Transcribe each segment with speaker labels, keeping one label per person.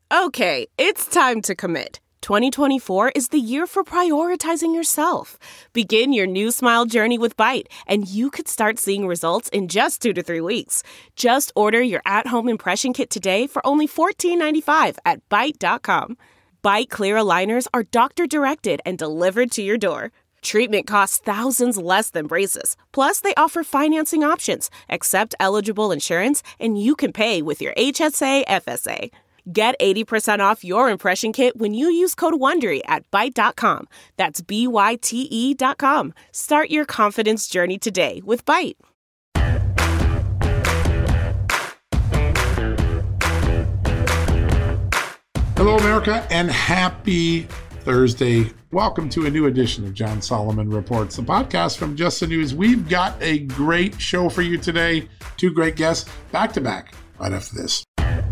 Speaker 1: Okay, it's time to commit. 2024 is the year for prioritizing yourself. Begin your new smile journey with Byte, and you could start seeing results in just 2 to 3 weeks. Just order your at-home impression kit today for only $14.95 at Byte.com. Byte Clear aligners are doctor-directed and delivered to your door. Treatment costs thousands less than braces. Plus, they offer financing options, accept eligible insurance, and you can pay with your HSA, FSA. Get 80% off your impression kit when you use code WONDERY at Byte.com. That's BYTE.com. Start your confidence journey today with Byte.
Speaker 2: Hello, America, and happy Thursday. Welcome to a new edition of John Solomon Reports, the podcast from Just the News. We've got a great show for you today. 2 great guests back to back right after this.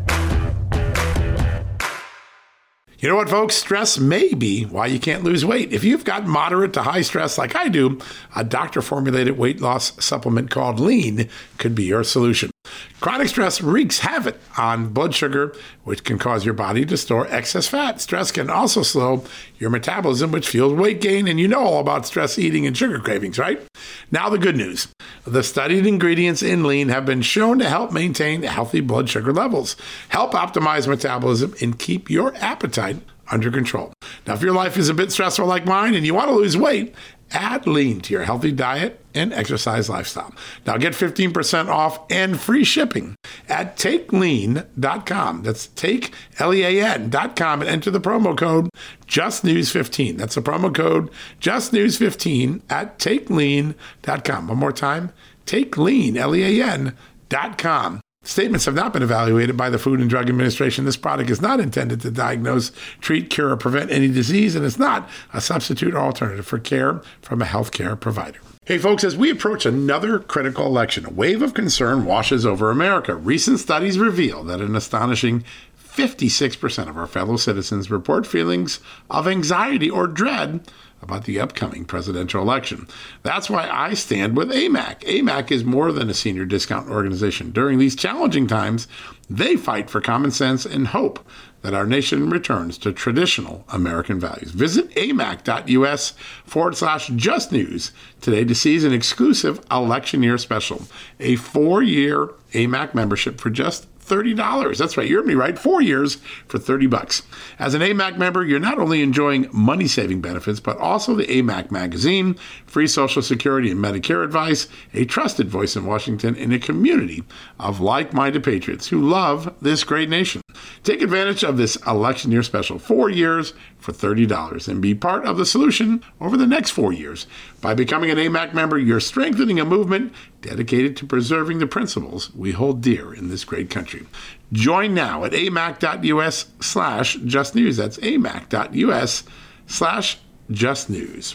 Speaker 2: You know what, folks? Stress may be why you can't lose weight. If you've got moderate to high stress like I do, a doctor-formulated weight loss supplement called Lean could be your solution. Chronic stress wreaks havoc on blood sugar, which can cause your body to store excess fat. Stress can also slow your metabolism, which fuels weight gain, and you know all about stress eating and sugar cravings, right? Now the good news. The studied ingredients in Lean have been shown to help maintain healthy blood sugar levels, help optimize metabolism, and keep your appetite under control. Now, if your life is a bit stressful like mine and you want to lose weight, add Lean to your healthy diet and exercise lifestyle. Now get 15% off and free shipping at TakeLean.com. That's TakeLean.com and enter the promo code JustNews15. That's the promo code JustNews15 at TakeLean.com. One more time, TakeLean.com. Statements have not been evaluated by the Food and Drug Administration. This product is not intended to diagnose, treat, cure, or prevent any disease, and it's not a substitute or alternative for care from a healthcare provider. Hey, folks, as we approach another critical election, a wave of concern washes over America. Recent studies reveal that an astonishing 56% of our fellow citizens report feelings of anxiety or dread about the upcoming presidential election. That's why I stand with AMAC. AMAC is more than a senior discount organization. During these challenging times, they fight for common sense and hope that our nation returns to traditional American values. Visit amac.us/justnews today to seize an exclusive election year special, a 4-year AMAC membership for just $30. That's right. You heard me right. 4 years for $30. As an AMAC member, you're not only enjoying money-saving benefits, but also the AMAC magazine, free Social Security and Medicare advice, a trusted voice in Washington, and a community of like-minded patriots who love this great nation. Take advantage of this election year special, 4 years for $30, and be part of the solution over the next 4 years. By becoming an AMAC member, you're strengthening a movement dedicated to preserving the principles we hold dear in this great country. Join now at amac.us/justnews. That's amac.us/justnews.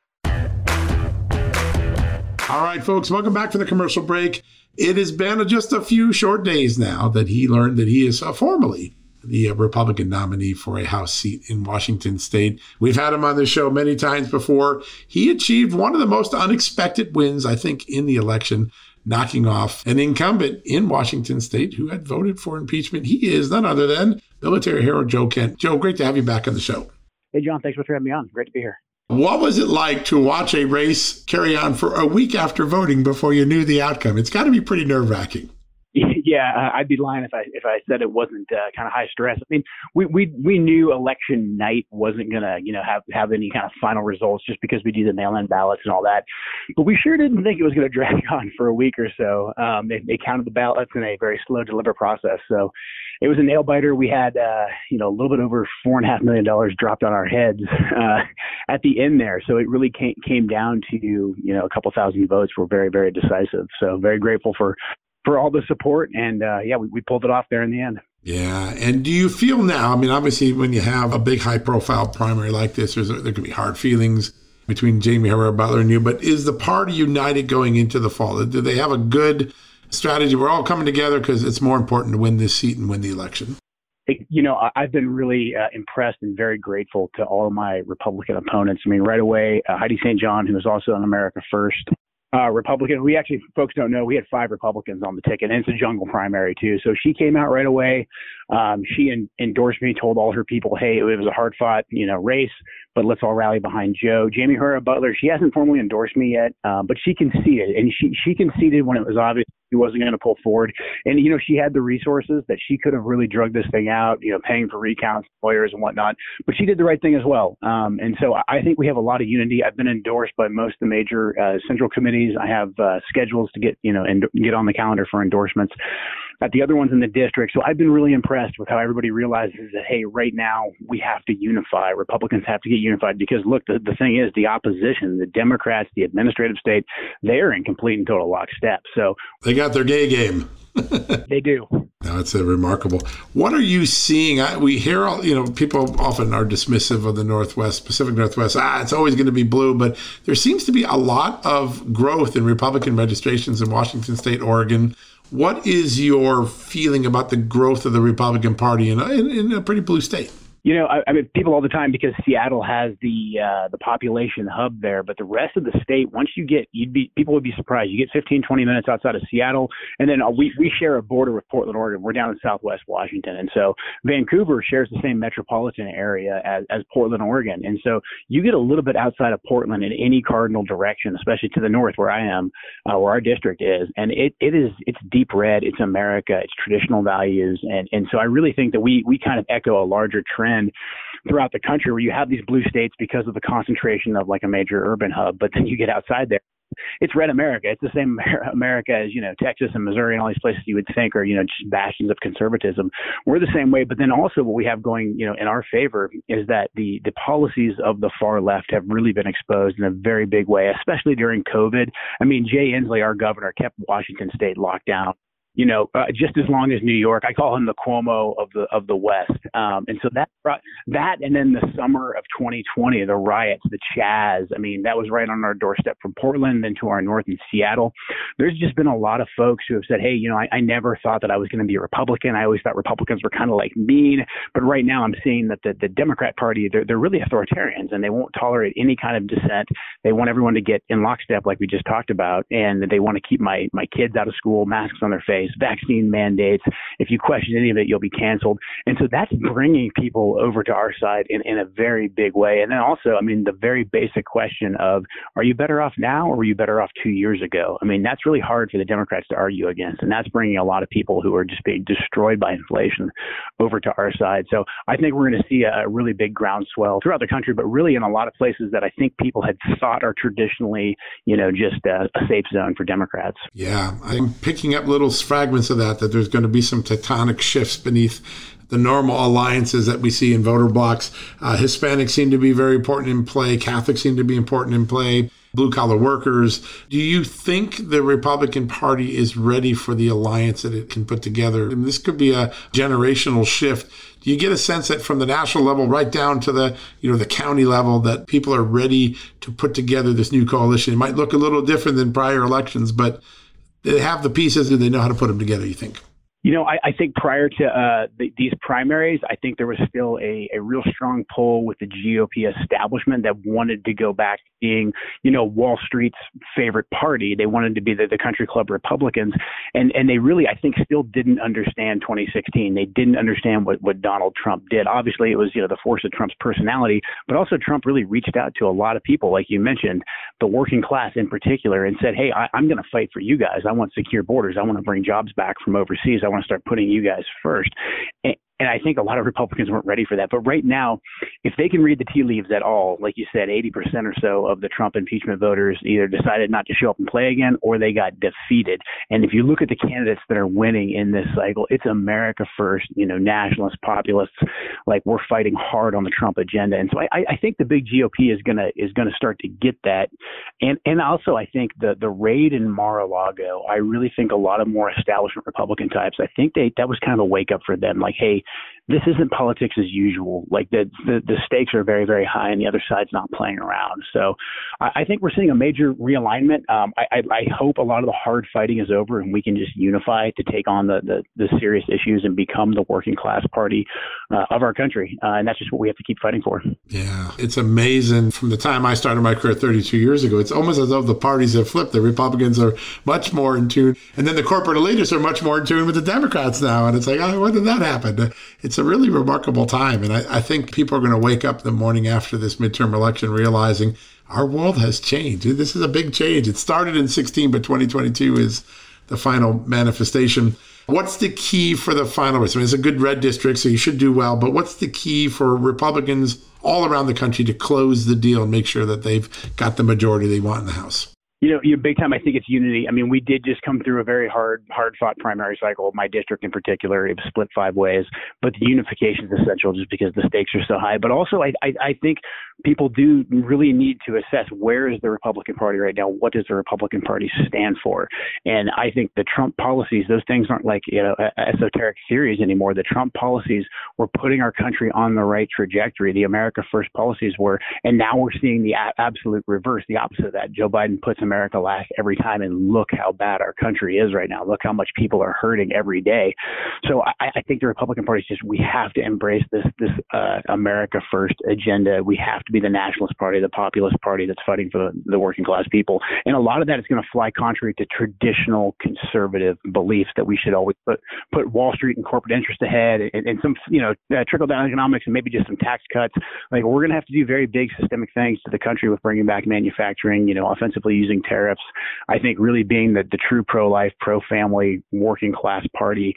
Speaker 2: All right, folks, welcome back from the commercial break. It has been just a few short days now that he learned that he is formally the Republican nominee for a House seat in Washington state. We've had him on this show many times before. He achieved one of the most unexpected wins, I think, in the election, knocking off an incumbent in Washington state who had voted for impeachment. He is none other than military hero Joe Kent. Joe, great to have you back on the show.
Speaker 3: Hey, John, thanks so much for having me on. Great to be here.
Speaker 2: What was it like to watch a race carry on for a week after voting before you knew the outcome? It's got to be pretty nerve-wracking.
Speaker 3: Yeah, I'd be lying if I said it wasn't kind of high stress. I mean, we knew election night wasn't gonna have any kind of final results just because we do the mail-in ballots and all that. But we sure didn't think it was going to drag on for a week or so. They counted the ballots in a very slow deliver process, so it was a nail biter. We had a little bit over $4.5 million dropped on our heads at the end there. So it really came down to a couple thousand votes were very, very decisive. So very grateful for all the support. And we pulled it off there in the end.
Speaker 2: Yeah. And do you feel now, I mean, obviously when you have a big high profile primary like this, there can be hard feelings between Jamie Herrera Beutler and you, but is the party united going into the fall? Do they have a good strategy? We're all coming together because it's more important to win this seat and win the election.
Speaker 3: I've been really impressed and very grateful to all of my Republican opponents. I mean, right away, Heidi St. John, who was also on America First, Republican. We actually, folks don't know, we had 5 Republicans on the ticket, and it's a jungle primary too. So she came out right away. She endorsed me, told all her people, hey, it was a hard fought, race, but let's all rally behind Joe. Jamie Herrera Butler, she hasn't formally endorsed me yet, but she conceded, and she conceded when it was obvious he wasn't going to pull forward. And, she had the resources that she could have really drugged this thing out, paying for recounts, lawyers and whatnot, but she did the right thing as well. And so I think we have a lot of unity. I've been endorsed by most of the major central committees. I have schedules to get, and get on the calendar for endorsements at the other ones in the district. So I've been really impressed with how everybody realizes that, hey, right now we have to unify. Republicans have to get unified because, look, the thing is the opposition, the Democrats, the administrative state, they're in complete and total lockstep. So
Speaker 2: they got their gay game.
Speaker 3: They do.
Speaker 2: No, it's remarkable. What are you seeing? We hear all, people often are dismissive of the Northwest, Pacific Northwest. It's always going to be blue, but there seems to be a lot of growth in Republican registrations in Washington State, Oregon. What is your feeling about the growth of the Republican Party in a pretty blue state?
Speaker 3: I mean, people all the time, because Seattle has the population hub there, but the rest of the state, once people would be surprised. You get 15, 20 minutes outside of Seattle, and then we share a border with Portland, Oregon. We're down in Southwest Washington. And so Vancouver shares the same metropolitan area as Portland, Oregon. And so you get a little bit outside of Portland in any cardinal direction, especially to the north where I am, where our district is. And it's deep red, it's America, it's traditional values. And so I really think that we kind of echo a larger trend throughout the country where you have these blue states because of the concentration of like a major urban hub, but then you get outside there, it's red America. It's the same America as, Texas and Missouri and all these places you would think are, just bastions of conservatism. We're the same way. But then also what we have going, in our favor is that the policies of the far left have really been exposed in a very big way, especially during COVID. I mean, Jay Inslee, our governor, kept Washington State locked down, just as long as New York. I call him the Cuomo of the West. And so that, and then the summer of 2020, the riots, the Chaz, I mean, that was right on our doorstep from Portland and to our north in Seattle. There's just been a lot of folks who have said, hey, I never thought that I was going to be a Republican. I always thought Republicans were kind of like mean. But right now I'm seeing that the Democrat Party, they're really authoritarians, and they won't tolerate any kind of dissent. They want everyone to get in lockstep like we just talked about. And they want to keep my kids out of school, masks on their face, vaccine mandates. If you question any of it, you'll be canceled. And so that's bringing people over to our side in a very big way. And then also, I mean, the very basic question of, are you better off now or were you better off 2 years ago? I mean, that's really hard for the Democrats to argue against. And that's bringing a lot of people who are just being destroyed by inflation over to our side. So I think we're going to see a really big groundswell throughout the country, but really in a lot of places that I think people had thought are traditionally, just a safe zone for Democrats.
Speaker 2: Yeah, I'm picking up little fragments of that there's going to be some tectonic shifts beneath the normal alliances that we see in voter blocks. Hispanics seem to be very important in play. Catholics seem to be important in play. Blue-collar workers. Do you think the Republican Party is ready for the alliance that it can put together? And this could be a generational shift. Do you get a sense that from the national level right down to the county level that people are ready to put together this new coalition? It might look a little different than prior elections, but they have the pieces and they know how to put them together, you think?
Speaker 3: I think prior to these primaries, I think there was still a real strong pull with the GOP establishment that wanted to go back to being, Wall Street's favorite party. They wanted to be the country club Republicans. And they really, I think, still didn't understand 2016. They didn't understand what Donald Trump did. Obviously, it was, the force of Trump's personality, but also Trump really reached out to a lot of people, like you mentioned, the working class in particular, and said, hey, I'm going to fight for you guys. I want secure borders. I want to bring jobs back from overseas. I want to start putting you guys first. And I think a lot of Republicans weren't ready for that. But right now, if they can read the tea leaves at all, like you said, 80% or so of the Trump impeachment voters either decided not to show up and play again, or they got defeated. And if you look at the candidates that are winning in this cycle, it's America first, nationalists, populists, like we're fighting hard on the Trump agenda. And so I think the big GOP is gonna start to get that. And also I think the raid in Mar-a-Lago, I really think a lot of more establishment Republican types, I think that was kind of a wake up for them. Like, hey, this isn't politics as usual. Like the stakes are very, very high and the other side's not playing around. So I think we're seeing a major realignment. I hope a lot of the hard fighting is over and we can just unify to take on the serious issues and become the working class party of our country. And that's just what we have to keep fighting for.
Speaker 2: Yeah, it's amazing. From the time I started my career 32 years ago, it's almost as though the parties have flipped. The Republicans are much more in tune. And then the corporate elitists are much more in tune with the Democrats now. And it's like, when did that happen? It's a really remarkable time. And I think people are going to wake up the morning after this midterm election realizing our world has changed. This is a big change. It started in 16, but 2022 is the final manifestation. What's the key for the final race? I mean, it's a good red district, so you should do well. But what's the key for Republicans all around the country to close the deal and make sure that they've got the majority they want in the House?
Speaker 3: Big time, I think it's unity. I mean, we did just come through a very hard-fought primary cycle. My district in particular, it was split 5 ways. But the unification is essential just because the stakes are so high. But also, I think people do really need to assess where is the Republican Party right now? What does the Republican Party stand for? And I think the Trump policies, those things aren't like, esoteric theories anymore. The Trump policies were putting our country on the right trajectory. The America First policies were, and now we're seeing the absolute reverse, the opposite of that. Joe Biden puts America last every time, and look how bad our country is right now. Look how much people are hurting every day. So I think the Republican Party is just, we have to embrace this America First agenda. We have to be the nationalist party, the populist party that's fighting for the working class people. And a lot of that is going to fly contrary to traditional conservative beliefs that we should always put Wall Street and corporate interest ahead, and some, trickle down economics, and maybe just some tax cuts. Like, we're going to have to do very big systemic things to the country with bringing back manufacturing, offensively using tariffs. I think really being the true pro-life, pro-family, working class party,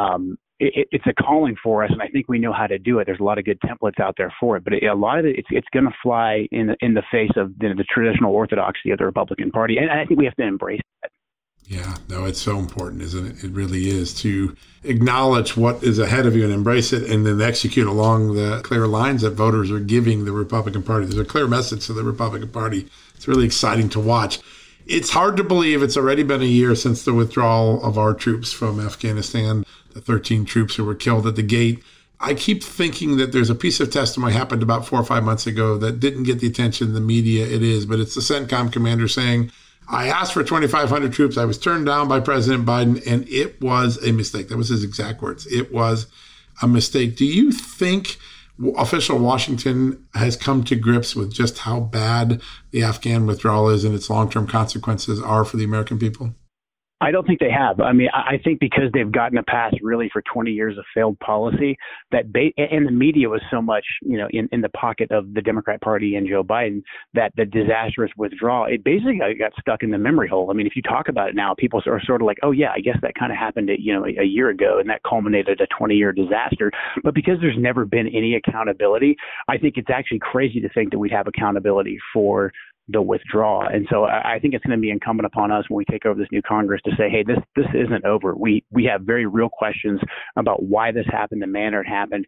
Speaker 3: it's a calling for us, and I think we know how to do it. There's a lot of good templates out there for it, but a lot of it, it's going to fly in the face of the traditional orthodoxy of the Republican Party, and I think we have to embrace that.
Speaker 2: Yeah, no, it's so important, isn't it? It really is, to acknowledge what is ahead of you and embrace it, and then execute along the clear lines that voters are giving the Republican Party. There's a clear message to the Republican Party. It's really exciting to watch. It's hard to believe it's already been a year since the withdrawal of our troops from Afghanistan, the 13 troops who were killed at the gate. I keep thinking that there's a piece of testimony happened about 4 or 5 months ago that didn't get the attention the media it is, but it's the CENTCOM commander saying, I asked for 2,500 troops. I was turned down by President Biden, and it was a mistake. That was his exact words. It was a mistake. Do you think official Washington has come to grips with just how bad the Afghan withdrawal is and its long-term consequences are for the American people?
Speaker 3: I don't think they have. I mean, I think because they've gotten a pass really for 20 years of failed policy, and the media was so much, in the pocket of the Democrat Party and Joe Biden, that the disastrous withdrawal, it basically got stuck in the memory hole. I mean, if you talk about it now, people are sort of like, oh yeah, I guess that kind of happened, a year ago, and that culminated a 20-year disaster. But because there's never been any accountability, I think it's actually crazy to think that we'd have accountability for the withdrawal. And so I think it's going to be incumbent upon us when we take over this new Congress to say, hey, this isn't over. We have very real questions about why this happened, the manner it happened.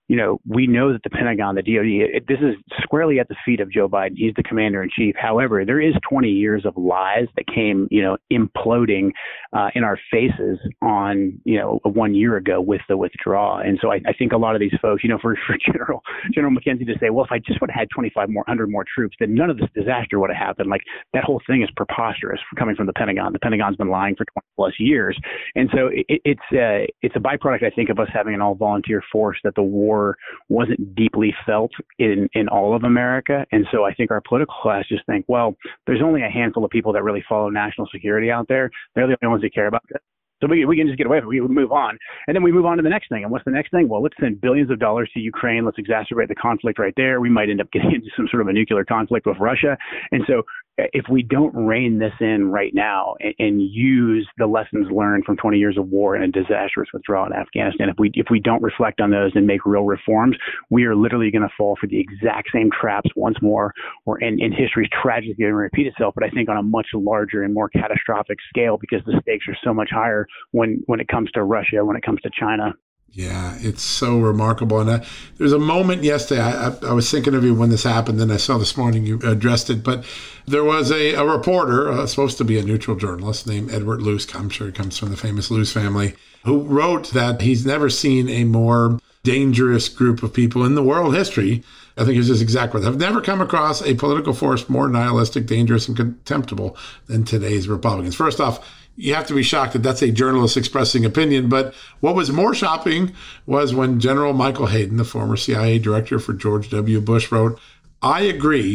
Speaker 3: We know that the Pentagon, the DOD, this is squarely at the feet of Joe Biden. He's the commander in chief. However, there is 20 years of lies that came, imploding in our faces on, 1 year ago with the withdrawal. And so I think a lot of these folks, for General McKenzie to say, well, if I just would have had 2,500 more troops, then none of this disaster would have happened. Like, that whole thing is preposterous coming from the Pentagon. The Pentagon's been lying for 20 plus years. And so it's a byproduct, I think, of us having an all volunteer force, that the war wasn't deeply felt in all of America. And so I think our political class just think, well, there's only a handful of people that really follow national security out there. They're the only ones that care about it. So we can just get away with it. We move on. And then we move on to the next thing. And what's the next thing? Well, let's send billions of dollars to Ukraine. Let's exacerbate the conflict right there. We might end up getting into some sort of a nuclear conflict with Russia. And so if we don't rein this in right now and use the lessons learned from 20 years of war and a disastrous withdrawal in Afghanistan, if we don't reflect on those and make real reforms, we are literally going to fall for the exact same traps once more, and history's tragedy going to repeat itself, but I think on a much larger and more catastrophic scale, because the stakes are so much higher when it comes to Russia, when it comes to China.
Speaker 2: Yeah, it's so remarkable. And there's a moment yesterday, I was thinking of you when this happened, and I saw this morning you addressed it, but there was a reporter, supposed to be a neutral journalist, named Edward Luce, I'm sure he comes from the famous Luce family, who wrote that he's never seen a more dangerous group of people in the world history. I think it's his exact words. I've never come across a political force more nihilistic, dangerous, and contemptible than today's Republicans. First off, you have to be shocked that that's a journalist expressing opinion. But what was more shocking was when General Michael Hayden, the former CIA director for George W. Bush, wrote, I agree,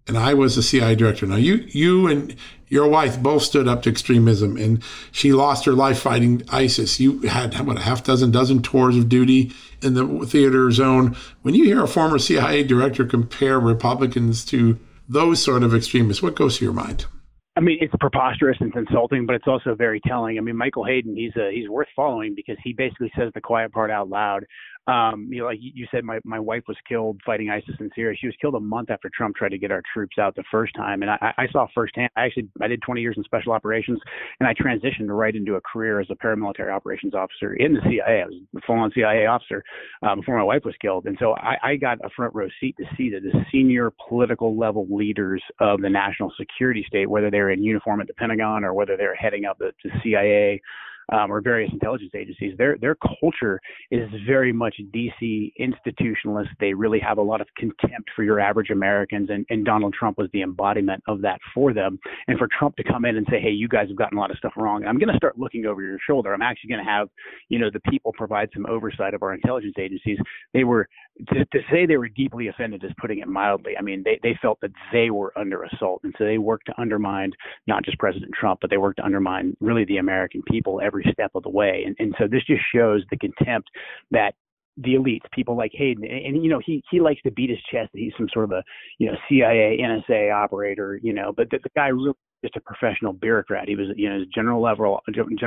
Speaker 2: and I was the CIA director. Now, you and your wife both stood up to extremism, and she lost her life fighting ISIS. You had, a half dozen tours of duty in the theater zone. When you hear a former CIA director compare Republicans to those sort of extremists, what goes to your mind?
Speaker 3: I mean, it's preposterous and it's insulting, but it's also very telling. I mean, Michael Hayden, he's worth following because he basically says the quiet part out loud. Like you said, my wife was killed fighting ISIS in Syria. She was killed a month after Trump tried to get our troops out the first time. And I saw firsthand, I did 20 years in special operations, and I transitioned right into a career as a paramilitary operations officer in the CIA. I was a full-on CIA officer before my wife was killed. And so I got a front row seat to see that the senior political level leaders of the national security state, whether they're in uniform at the Pentagon or whether they're heading up the CIA, or various intelligence agencies, their culture is very much DC institutionalist. They really have a lot of contempt for your average Americans, and Donald Trump was the embodiment of that for them. And for Trump to come in and say, hey, you guys have gotten a lot of stuff wrong, I'm going to start looking over your shoulder. I'm actually going to have, the people provide some oversight of our intelligence agencies. They were, to say they were deeply offended is putting it mildly. I mean, they felt that they were under assault. And so they worked to undermine not just President Trump, but they worked to undermine really the American people every step of the way. And so this just shows the contempt that the elites, people like Hayden, and he likes to beat his chest that he's some sort of a CIA, NSA operator, but the guy really just a professional bureaucrat. He was general level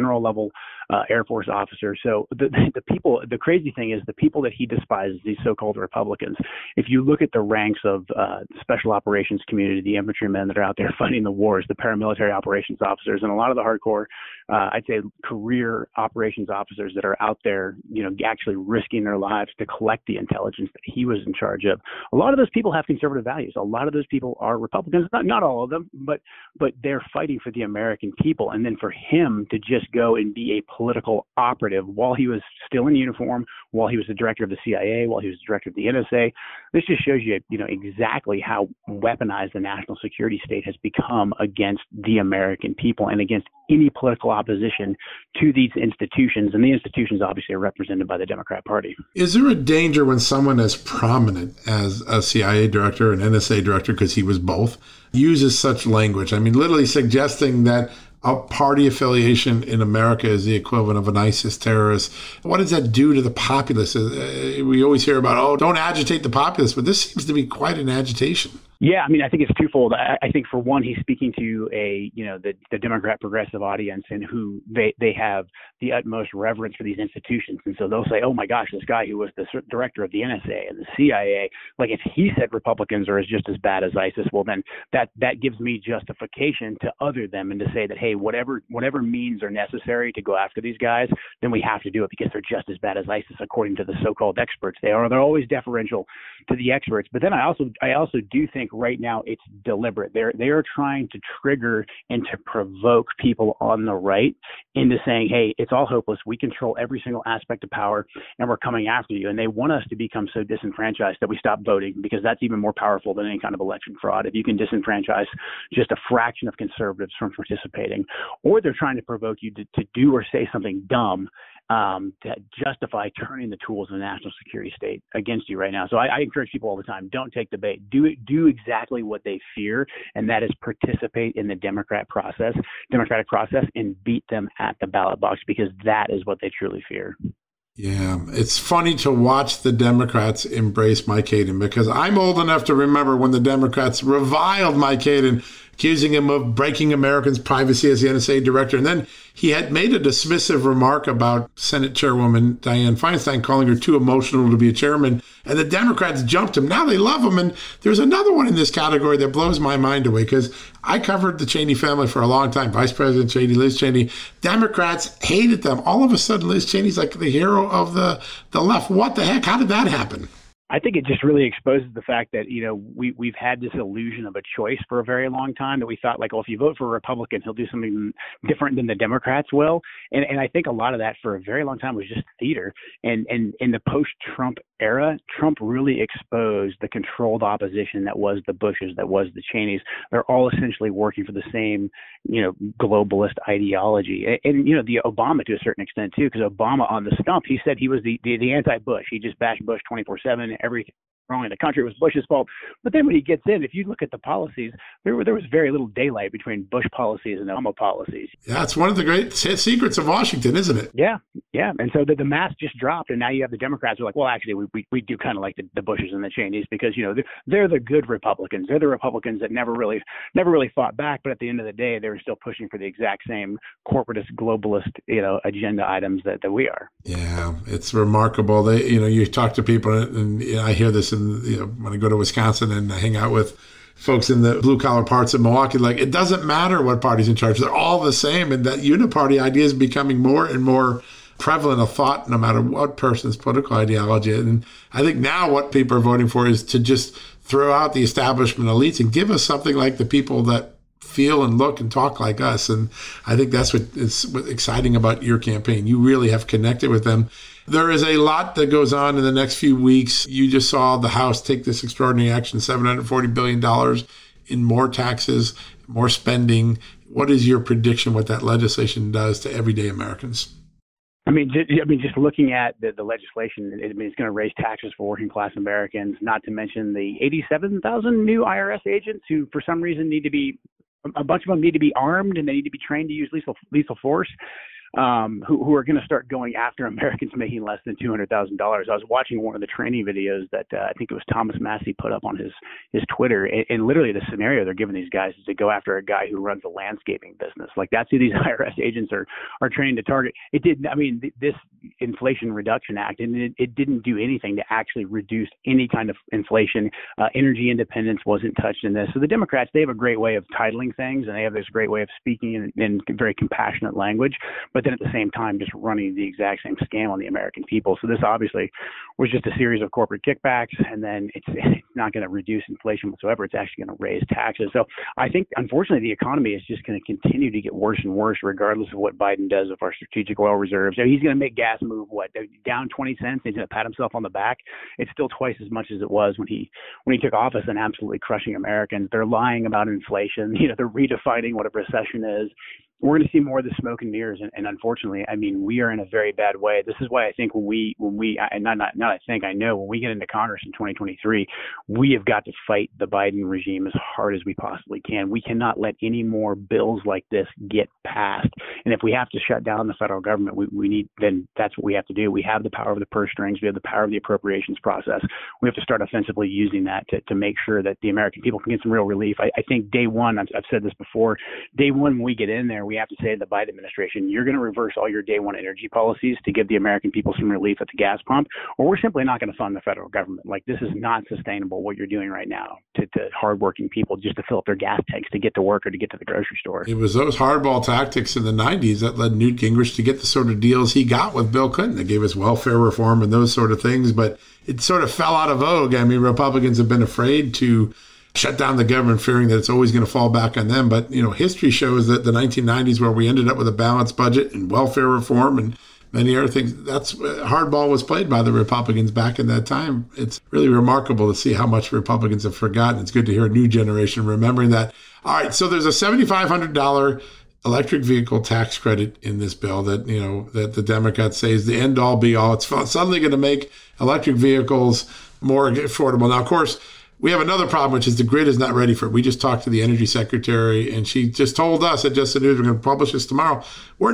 Speaker 3: Air Force officer. So the crazy thing is the people that he despises, these so-called Republicans, if you look at the ranks of the special operations community, the infantrymen that are out there fighting the wars, the paramilitary operations officers, and a lot of the hardcore, I'd say career operations officers that are out there, actually risking their lives to collect the intelligence that he was in charge of. A lot of those people have conservative values. A lot of those people are Republicans, not all of them, but they're fighting for the American people. And then for him to just go and be a political operative while he was still in uniform, while he was the director of the CIA, while he was the director of the NSA, this just shows you, exactly how weaponized the national security state has become against the American people and against any political opposition to these institutions. And the institutions obviously are represented by the Democrat Party.
Speaker 2: Is there a danger when someone as prominent as a CIA director and NSA director, because he was both, uses such language? I mean, literally suggesting that a party affiliation in America is the equivalent of an ISIS terrorist. What does that do to the populace? We always hear about, don't agitate the populace, but this seems to be quite an agitation.
Speaker 3: Yeah, I mean, I think it's twofold. I think for one, he's speaking to the Democrat progressive audience, and who they have the utmost reverence for these institutions. And so they'll say, oh my gosh, this guy who was the director of the NSA and the CIA, like if he said Republicans are just as bad as ISIS, well then that gives me justification to other them and to say that, hey, whatever means are necessary to go after these guys, then we have to do it because they're just as bad as ISIS according to the so-called experts. They're always deferential to the experts. But then I also do think right now it's deliberate. They are trying to trigger and to provoke people on the right into saying, hey, it's all hopeless. We control every single aspect of power and we're coming after you. And they want us to become so disenfranchised that we stop voting, because that's even more powerful than any kind of election fraud. If you can disenfranchise just a fraction of conservatives from participating, or they're trying to provoke you to do or say something dumb to justify turning the tools of the national security state against you right now. So I encourage people all the time, don't take the bait. Do exactly what they fear, and that is participate in the democratic process, and beat them at the ballot box, because that is what they truly fear.
Speaker 2: Yeah, it's funny to watch the Democrats embrace Mike Hayden, because I'm old enough to remember when the Democrats reviled Mike Hayden, accusing him of breaking Americans' privacy as the NSA director. And then he had made a dismissive remark about Senate Chairwoman Dianne Feinstein, calling her too emotional to be a chairman. And the Democrats jumped him. Now they love him. And there's another one in this category that blows my mind away, because I covered the Cheney family for a long time. Vice President Cheney, Liz Cheney. Democrats hated them. All of a sudden, Liz Cheney's like the hero of the left. What the heck? How did that happen?
Speaker 3: I think it just really exposes the fact that, we've had this illusion of a choice for a very long time, that we thought like, well, if you vote for a Republican, he'll do something different than the Democrats will. And I think a lot of that for a very long time was just theater. And in the post-Trump era, Trump really exposed the controlled opposition that was the Bushes, that was the Cheneys. They're all essentially working for the same, globalist ideology. And the Obama to a certain extent too, because Obama on the stump, he said he was the anti-Bush. He just bashed Bush 24/7. Everything wrong in the country. It was Bush's fault. But then when he gets in, if you look at the policies, there was very little daylight between Bush policies and Obama policies.
Speaker 2: Yeah, it's one of the great secrets of Washington, isn't it?
Speaker 3: Yeah. And so the mask just dropped, and now you have the Democrats who are like, well, actually, we do kind of like the Bushes and the Cheneys because, they're the good Republicans. They're the Republicans that never really fought back. But at the end of the day, they were still pushing for the exact same corporatist, globalist, agenda items that we are.
Speaker 2: Yeah, it's remarkable. You talk to people, and I hear this when I go to Wisconsin and I hang out with folks in the blue collar parts of Milwaukee, like it doesn't matter what party's in charge. They're all the same. And that uniparty idea is becoming more and more prevalent of thought, no matter what person's political ideology. And I think now what people are voting for is to just throw out the establishment elites and give us something like the people that feel and look and talk like us. And I think that's what's exciting about your campaign. You really have connected with them. There is a lot that goes on in the next few weeks. You just saw the House take this extraordinary action, $740 billion in more taxes, more spending. What is your prediction what that legislation does to everyday Americans?
Speaker 3: Just looking at the legislation, it's going to raise taxes for working class Americans, not to mention the 87,000 new IRS agents who, for some reason, a bunch of them need to be armed and they need to be trained to use lethal force. Who are going to start going after Americans making less than $200,000. I was watching one of the training videos that I think it was Thomas Massey put up on his Twitter, and literally the scenario they're giving these guys is to go after a guy who runs a landscaping business. Like that's who these IRS agents are trained to target. This Inflation Reduction Act, and it didn't do anything to actually reduce any kind of inflation. Energy independence wasn't touched in this. So the Democrats, they have a great way of titling things, and they have this great way of speaking in very compassionate language, but then at the same time just running the exact same scam on the American people. So this obviously was just a series of corporate kickbacks, and then it's not going to reduce inflation whatsoever. It's actually going to raise taxes. So I think, unfortunately, the economy is just going to continue to get worse and worse regardless of what Biden does with our strategic oil reserves. So he's going to make gas move, down 20 cents. He's going to pat himself on the back. It's still twice as much as it was when he took office and absolutely crushing Americans. They're lying about inflation. They're redefining what a recession is. We're going to see more of the smoke and mirrors, and unfortunately, we are in a very bad way. This is why I think when we I know when we get into Congress in 2023, we have got to fight the Biden regime as hard as we possibly can. We cannot let any more bills like this get passed. And if we have to shut down the federal government, then that's what we have to do. We have the power of the purse strings. We have the power of the appropriations process. We have to start offensively using that to make sure that the American people can get some real relief. I think day one, I've said this before, day one when we get in there, we have to say to the Biden administration, you're going to reverse all your day one energy policies to give the American people some relief at the gas pump, or we're simply not going to fund the federal government. Like, this is not sustainable what you're doing right now to hardworking people just to fill up their gas tanks to get to work or to get to the grocery store.
Speaker 2: It was those hardball tactics in the 90s that led Newt Gingrich to get the sort of deals he got with Bill Clinton that gave us welfare reform and those sort of things, but it sort of fell out of vogue. Republicans have been afraid to shut down the government, fearing that it's always going to fall back on them. But, history shows that the 1990s, where we ended up with a balanced budget and welfare reform and many other things, that's hardball was played by the Republicans back in that time. It's really remarkable to see how much Republicans have forgotten. It's good to hear a new generation remembering that. All right, so there's a $7,500 electric vehicle tax credit in this bill that, that the Democrats say is the end all be all. It's suddenly going to make electric vehicles more affordable. Now, of course, we have another problem, which is the grid is not ready for it. We just talked to the energy secretary, and she just told us at Just the News, we're going to publish this tomorrow.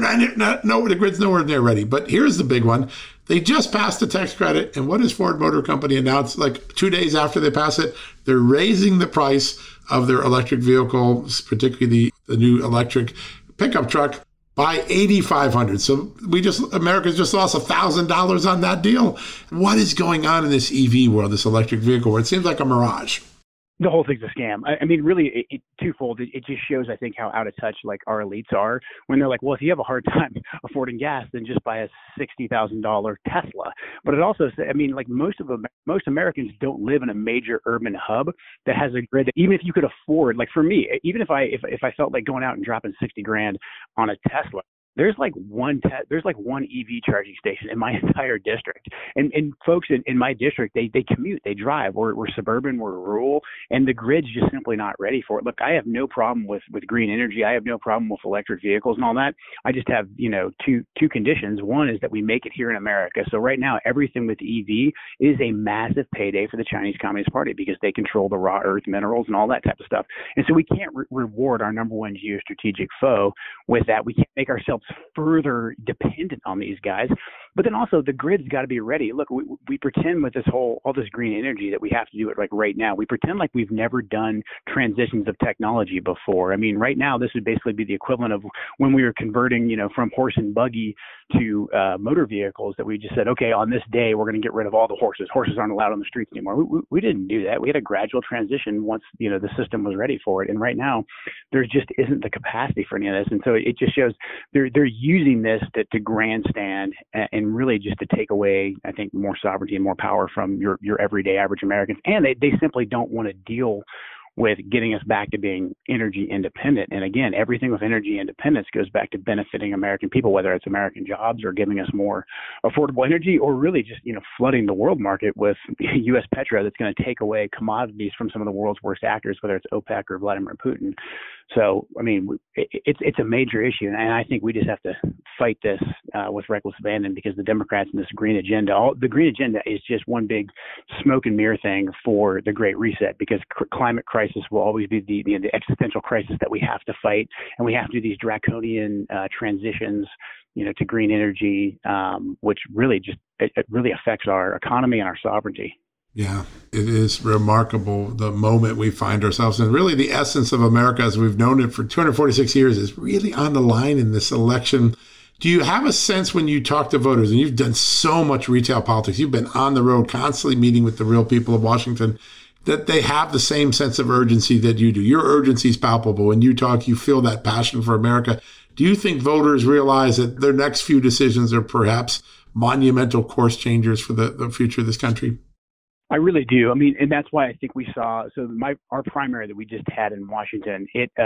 Speaker 2: The grid's nowhere near ready. But here's the big one. They just passed the tax credit, and what does Ford Motor Company announce? Like 2 days after they pass it, they're raising the price of their electric vehicles, particularly the new electric pickup truck, by $8,500. So America's just lost $1,000 on that deal. What is going on in this EV world, this electric vehicle world? It seems like a mirage.
Speaker 3: The whole thing's a scam. Really, twofold. It just shows, I think, how out of touch our elites are when they're like, well, if you have a hard time affording gas, then just buy a $60,000 Tesla. But it also, most Americans don't live in a major urban hub that has a grid that even if you could afford, like for me, even if I felt like going out and dropping $60,000 on a Tesla, there's like one EV charging station in my entire district. And folks in my district, they commute, they drive. We're suburban, we're rural, and the grid's just simply not ready for it. Look, I have no problem with green energy. I have no problem with electric vehicles and all that. I just have, two conditions. One is that we make it here in America. So right now, everything with EV is a massive payday for the Chinese Communist Party because they control the raw earth minerals and all that type of stuff. And so we can't reward our number one geostrategic foe with that. We can't make ourselves further dependent on these guys. But then also the grid's got to be ready. Look, we pretend with all this green energy that we have to do it like right now. We pretend like we've never done transitions of technology before. I mean, right now, this would basically be the equivalent of when we were converting, from horse and buggy to motor vehicles, that we just said, okay, on this day, we're going to get rid of all the horses. Horses aren't allowed on the streets anymore. We didn't do that. We had a gradual transition once, the system was ready for it. And right now, there just isn't the capacity for any of this. And so it just shows they're using this to grandstand and really just to take away, I think, more sovereignty and more power from your everyday average Americans. And they simply don't want to deal with getting us back to being energy independent. And again, everything with energy independence goes back to benefiting American people, whether it's American jobs or giving us more affordable energy, or really just, flooding the world market with U.S. petro that's going to take away commodities from some of the world's worst actors, whether it's OPEC or Vladimir Putin. So, I mean, it's a major issue. And I think we just have to fight this with reckless abandon, because the Democrats and this green agenda, the green agenda is just one big smoke and mirror thing for the Great Reset, because climate crisis will always be the existential crisis that we have to fight. And we have to do these draconian transitions, to green energy, which really it really affects our economy and our sovereignty.
Speaker 2: Yeah, it is remarkable the moment we find ourselves in. Really, the essence of America as we've known it for 246 years is really on the line in this election. Do you have a sense when you talk to voters, and you've done so much retail politics, you've been on the road constantly meeting with the real people of Washington, that they have the same sense of urgency that you do? Your urgency is palpable. When you talk, you feel that passion for America. Do you think voters realize that their next few decisions are perhaps monumental course changers for the future of this country?
Speaker 3: I really do. I mean, and that's why I think we saw, our primary that we just had in Washington,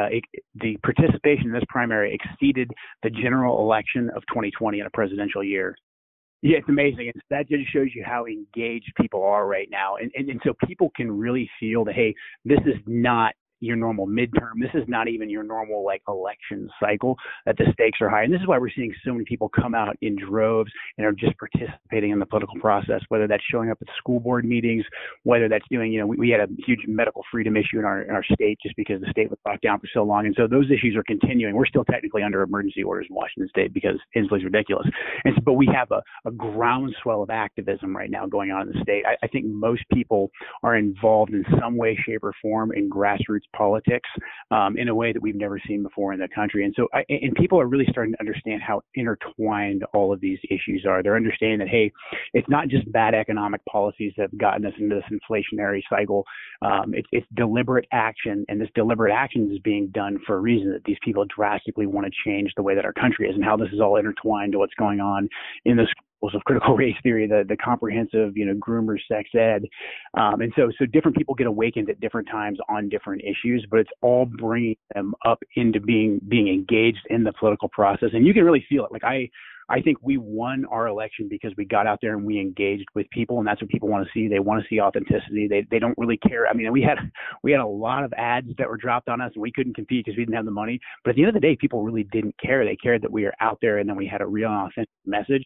Speaker 3: the participation in this primary exceeded the general election of 2020 in a presidential year. Yeah, it's amazing. And that just shows you how engaged people are right now. And so people can really feel that, hey, this is not your normal midterm. This is not even your normal election cycle, that the stakes are high. And this is why we're seeing so many people come out in droves and are just participating in the political process, whether that's showing up at school board meetings, whether that's doing, we had a huge medical freedom issue in our state just because the state was locked down for so long. And so those issues are continuing. We're still technically under emergency orders in Washington state because Inslee's ridiculous. But we have a groundswell of activism right now going on in the state. I think most people are involved in some way, shape, or form in grassroots politics in a way that we've never seen before in the country. And so, and people are really starting to understand how intertwined all of these issues are. They're understanding that, hey, it's not just bad economic policies that have gotten us into this inflationary cycle. It's deliberate action, and this deliberate action is being done for a reason, that these people drastically want to change the way that our country is, and how this is all intertwined to what's going on in the of critical race theory, the comprehensive, groomer sex ed. And so different people get awakened at different times on different issues, but it's all bringing them up into being engaged in the political process. And you can really feel it. I think we won our election because we got out there and we engaged with people, and that's what people want to see. They want to see authenticity. They don't really care. I mean, we had a lot of ads that were dropped on us, and we couldn't compete because we didn't have the money. But at the end of the day, people really didn't care. They cared that we were out there, and then we had a real authentic message.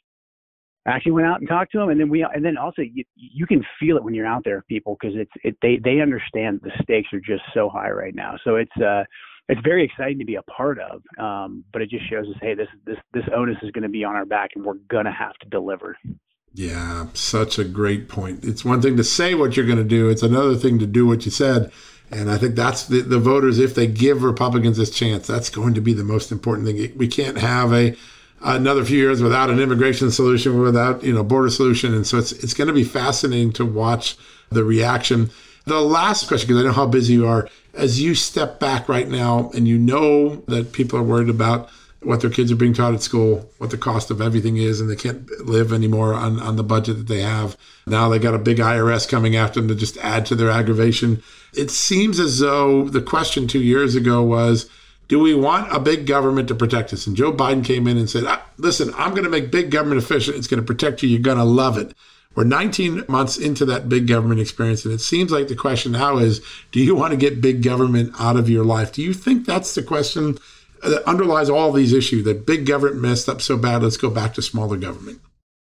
Speaker 3: I actually went out and talked to them, and then also you can feel it when you're out there, people, because they understand the stakes are just so high right now. So it's very exciting to be a part of, but it just shows us, hey, this onus is going to be on our back, and we're gonna have to deliver.
Speaker 2: Yeah, such a great point. It's one thing to say what you're going to do; it's another thing to do what you said. And I think that's the voters, if they give Republicans this chance, that's going to be the most important thing. We can't have another few years without an immigration solution, without, border solution. And so it's going to be fascinating to watch the reaction. The last question, because I know how busy you are, as you step back right now and you know that people are worried about what their kids are being taught at school, what the cost of everything is, and they can't live anymore on the budget that they have. Now they got a big IRS coming after them to just add to their aggravation. It seems as though the question 2 years ago was, Do we want a big government to protect us? And Joe Biden came in and said, listen, I'm going to make big government efficient. It's going to protect you. You're going to love it. We're 19 months into that big government experience. And it seems like the question now is, do you want to get big government out of your life? Do you think that's the question that underlies all these issues, that big government messed up so bad, let's go back to smaller government?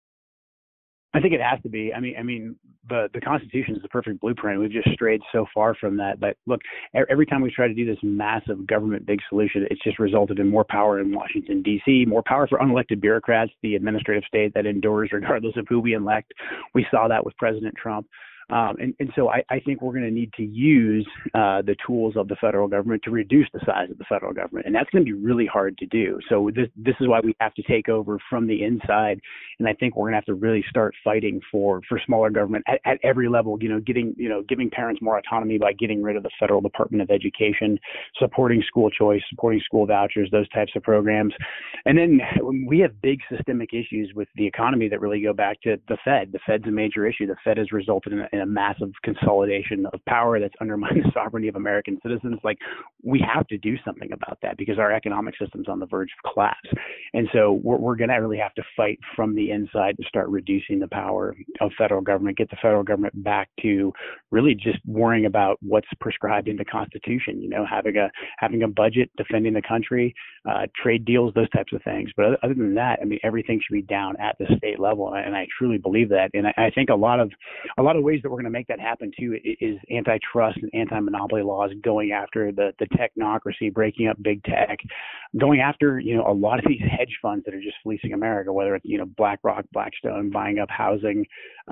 Speaker 3: I think it has to be. I mean, the Constitution is the perfect blueprint. We've just strayed so far from that. But look, every time we try to do this massive government big solution, it's just resulted in more power in Washington, D.C., more power for unelected bureaucrats, the administrative state that endures regardless of who we elect. We saw that with President Trump. And so I think we're going to need to use the tools of the federal government to reduce the size of the federal government. And that's going to be really hard to do. So this is why we have to take over from the inside. And I think we're going to have to really start fighting for smaller government at every level, giving parents more autonomy by getting rid of the Federal Department of Education, supporting school choice, supporting school vouchers, those types of programs. And then we have big systemic issues with the economy that really go back to the Fed. The Fed's a major issue. The Fed has resulted in a massive consolidation of power that's undermined the sovereignty of American citizens. Like, we have to do something about that because our economic system's on the verge of collapse. And so we're going to really have to fight from the inside to start reducing the power of federal government, get the federal government back to really just worrying about what's prescribed in the Constitution, having a budget, defending the country, trade deals, those types of things. But other than that, I mean, everything should be down at the state level. And I truly believe that. And I think a lot of ways that we're going to make that happen too is antitrust and anti-monopoly laws, going after the technocracy, breaking up big tech, going after, a lot of these hedge funds that are just fleecing America, whether it's, BlackRock, Blackstone, buying up housing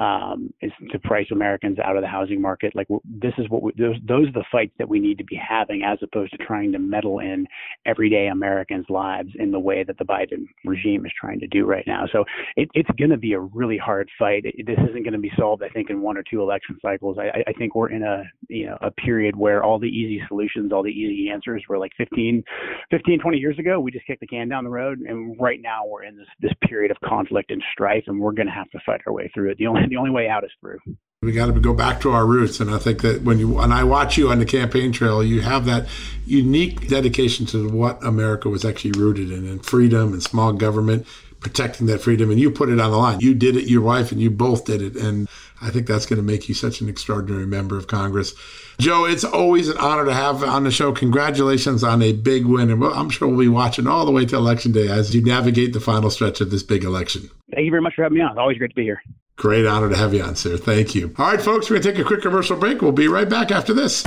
Speaker 3: is to price Americans out of the housing market. Like, this is those are the fights that we need to be having, as opposed to trying to meddle in everyday Americans' lives in the way that the Biden regime is trying to do right now. So it's going to be a really hard fight. This isn't going to be solved, I think, in one or two election cycles. I think we're in a period where all the easy solutions, all the easy answers were like 15, 20 years ago. We just kicked the can down the road. And right now we're in this period of conflict and strife, and we're going to have to fight our way through it. The only way out is through.
Speaker 2: We got to go back to our roots. And I think that when I watch you on the campaign trail, you have that unique dedication to what America was actually rooted in, and freedom and small government, protecting that freedom. And you put it on the line. You did it, your wife and you both did it. And I think that's going to make you such an extraordinary member of Congress. Joe, it's always an honor to have on the show. Congratulations on a big win. And I'm sure we'll be watching all the way to Election Day as you navigate the final stretch of this big election.
Speaker 3: Thank you very much for having me on. It's always great to be here.
Speaker 2: Great honor to have you on, sir. Thank you. All right, folks, we're going to take a quick commercial break. We'll be right back after this.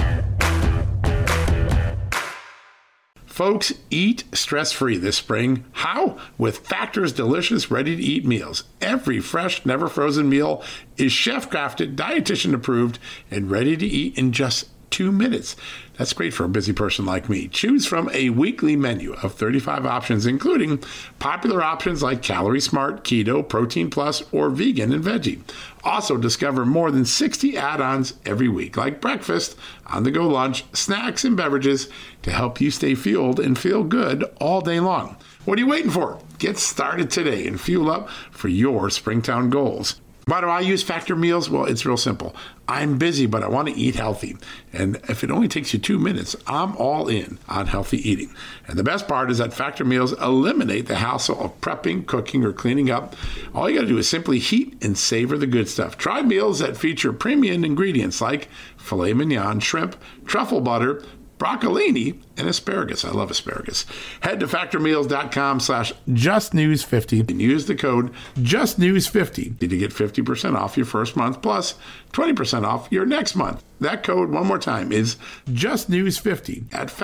Speaker 2: Folks, eat stress-free this spring. How? With Factor's delicious, ready-to-eat meals. Every fresh, never frozen meal is chef-crafted, dietitian-approved, and ready to eat in just 2 minutes. That's great for a busy person like me. Choose from a weekly menu of 35 options, including popular options like Calorie Smart, Keto, Protein Plus, or Vegan and Veggie. Also discover more than 60 add-ons every week, like breakfast, on-the-go lunch, snacks, and beverages to help you stay fueled and feel good all day long. What are you waiting for? Get started today and fuel up for your Springtown goals. Why do I use Factor meals? Well, it's real simple. I'm busy, but I want to eat healthy. And if it only takes you 2 minutes, I'm all in on healthy eating. And the best part is that Factor meals eliminate the hassle of prepping, cooking, or cleaning up. All you got to do is simply heat and savor the good stuff. Try meals that feature premium ingredients like filet mignon, shrimp, truffle butter, broccolini, and asparagus. I love asparagus. Head to factormeals.com/justnews50 and use the code justnews50 to get 50% off your first month plus 20% off your next month. That code, one more time, is justnews50 at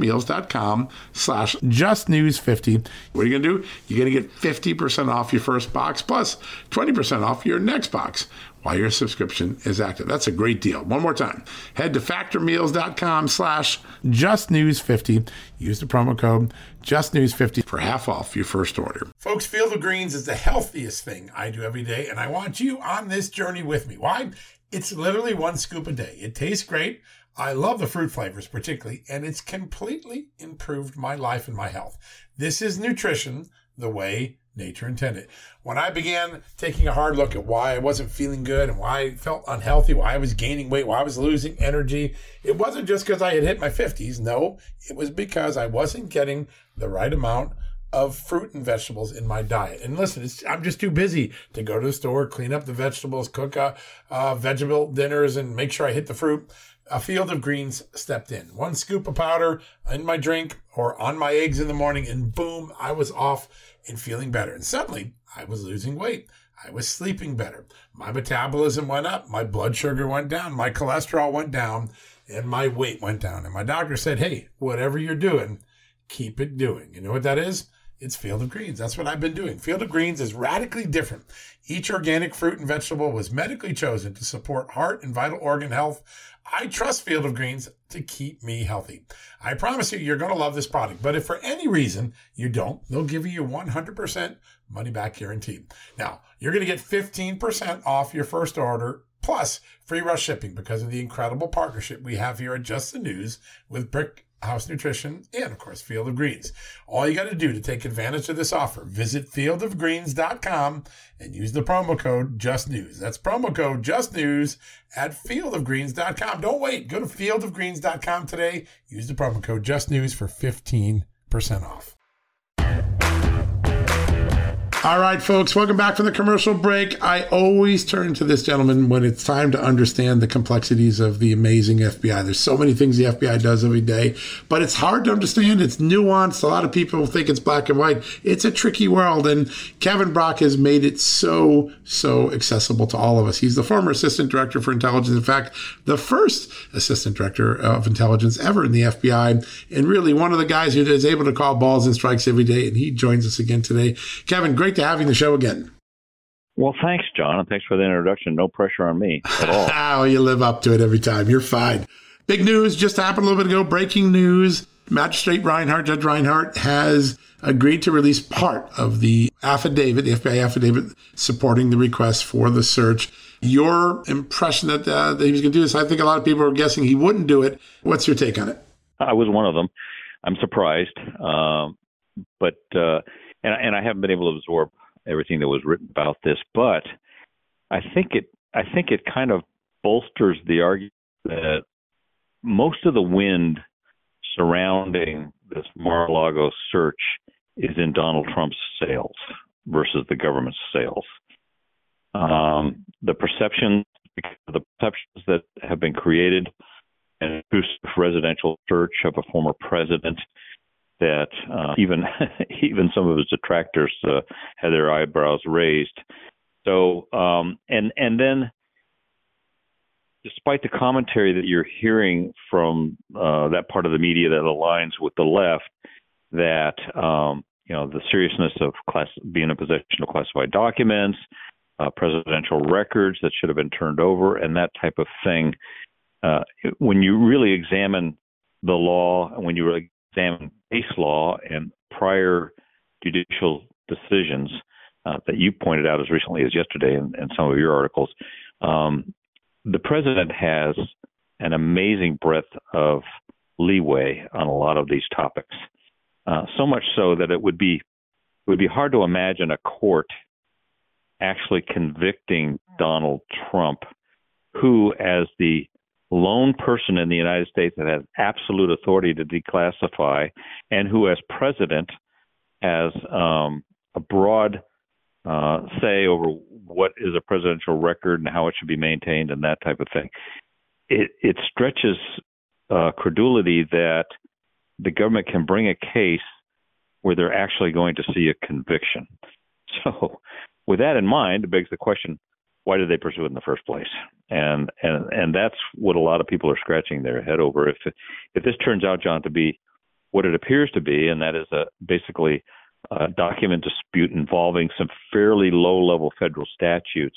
Speaker 2: factormeals.com/justnews50. What are you going to do? You're going to get 50% off your first box plus 20% off your next box while your subscription is active. That's a great deal. One more time. Head to factormeals.com/justnews50. Use the promo code justnews50 for half off your first order. Folks, Field of Greens is the healthiest thing I do every day, and I want you on this journey with me. Why? It's literally 1 scoop a day. It tastes great. I love the fruit flavors particularly, and it's completely improved my life and my health. This is nutrition the way nature intended. When I began taking a hard look at why I wasn't feeling good and why I felt unhealthy, why I was gaining weight, why I was losing energy, it wasn't just because I had hit my 50s. No, it was because I wasn't getting the right amount of fruit and vegetables in my diet. And listen, I'm just too busy to go to the store, clean up the vegetables, cook vegetable dinners, and make sure I hit the fruit. A Field of Greens stepped in. 1 scoop of powder in my drink or on my eggs in the morning, and boom, I was off and feeling better. And suddenly, I was losing weight. I was sleeping better. My metabolism went up. My blood sugar went down. My cholesterol went down. And my weight went down. And my doctor said, hey, whatever you're doing, keep it doing. You know what that is? It's Field of Greens. That's what I've been doing. Field of Greens is radically different. Each organic fruit and vegetable was medically chosen to support heart and vital organ health. I trust Field of Greens to keep me healthy. I promise you, you're going to love this product. But if for any reason you don't, they'll give you 100% money back guarantee. Now, you're going to get 15% off your first order plus free rush shipping because of the incredible partnership we have here at Just the News with Brick House Nutrition, and of course, Field of Greens. All you got to do to take advantage of this offer, visit fieldofgreens.com and use the promo code JustNews. That's promo code JustNews at fieldofgreens.com. Don't wait. Go to fieldofgreens.com today. Use the promo code JustNews for 15% off. All right, folks, welcome back from the commercial break. I always turn to this gentleman when it's time to understand the complexities of the amazing FBI. There's so many things the FBI does every day, but it's hard to understand. It's nuanced. A lot of people think it's black and white. It's a tricky world, and Kevin Brock has made it so accessible to all of us. He's the former Assistant Director for Intelligence. In fact, the first Assistant Director of Intelligence ever in the FBI, and really one of the guys who is able to call balls and strikes every day, and he joins us again today. Kevin, great to having the show again.
Speaker 4: Well, thanks, John, and thanks for the introduction. No pressure on me at all.
Speaker 2: Oh, you live up to it every time. You're fine. Big news just happened a little bit ago. Breaking news. Magistrate Reinhart, Judge Reinhart, has agreed to release part of the affidavit, the FBI affidavit, supporting the request for the search. Your impression that he was going to do this, I think a lot of people were guessing he wouldn't do it. What's your take on it?
Speaker 4: I was one of them. I'm surprised, but I haven't been able to absorb everything that was written about this, but I think it kind of bolsters the argument that most of the wind surrounding this Mar-a-Lago search is in Donald Trump's sails versus the government's sails. The perceptions that have been created and intrusive residential search of a former president that even some of his detractors had their eyebrows raised. So and then, despite the commentary that you're hearing from that part of the media that aligns with the left, that the seriousness of being in possession of classified documents, presidential records that should have been turned over, and that type of thing, when you really examine the law and when you really examine case law and prior judicial decisions that you pointed out as recently as yesterday in some of your articles, the president has an amazing breadth of leeway on a lot of these topics. So much so that it would be hard to imagine a court actually convicting Donald Trump, who, as the lone person in the United States that has absolute authority to declassify, and who, as president, has a broad say over what is a presidential record and how it should be maintained and that type of thing. It stretches credulity that the government can bring a case where they're actually going to see a conviction. So with that in mind, it begs the question, why did they pursue it in the first place? And that's what a lot of people are scratching their head over. If this turns out, John, to be what it appears to be, and that is basically a document dispute involving some fairly low-level federal statutes,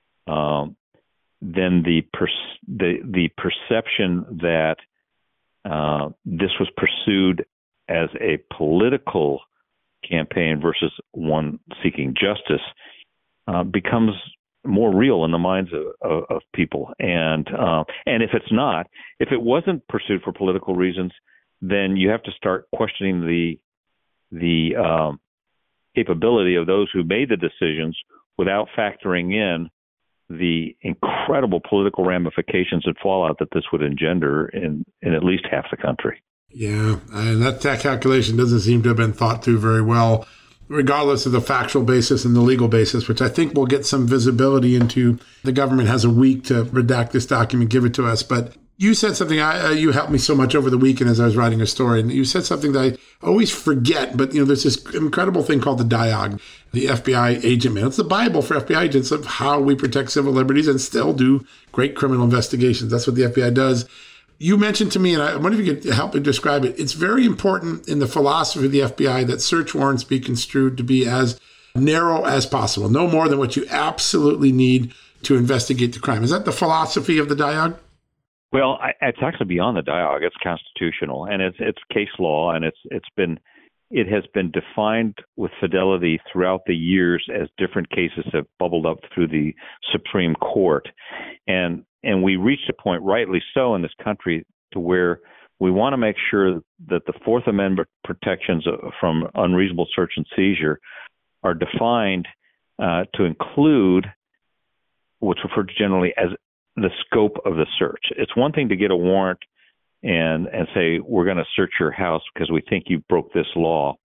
Speaker 4: then the perception that this was pursued as a political campaign versus one seeking justice becomes more real in the minds of people. And if it wasn't pursued for political reasons, then you have to start questioning the capability of those who made the decisions without factoring in the incredible political ramifications and fallout that this would engender in at least half the country.
Speaker 2: Yeah, and that calculation doesn't seem to have been thought through very well, regardless of the factual basis and the legal basis, which I think will get some visibility into. The government has a week to redact this document, give it to us. But you said something, you helped me so much over the weekend as I was writing a story, and you said something that I always forget, but there's this incredible thing called the DIOG, the FBI agent manual. It's the Bible for FBI agents of how we protect civil liberties and still do great criminal investigations. That's what the FBI does. You mentioned to me, and I wonder if you could help me describe it. It's very important in the philosophy of the FBI that search warrants be construed to be as narrow as possible, no more than what you absolutely need to investigate the crime. Is that the philosophy of the DIOG?
Speaker 4: Well, it's actually beyond the DIOG. It's constitutional, and it's case law, and it has been defined with fidelity throughout the years as different cases have bubbled up through the Supreme Court, and we reached a point, rightly so, in this country to where we want to make sure that the Fourth Amendment protections from unreasonable search and seizure are defined to include what's referred to generally as the scope of the search. It's one thing to get a warrant and say, we're going to search your house because we think you broke this law.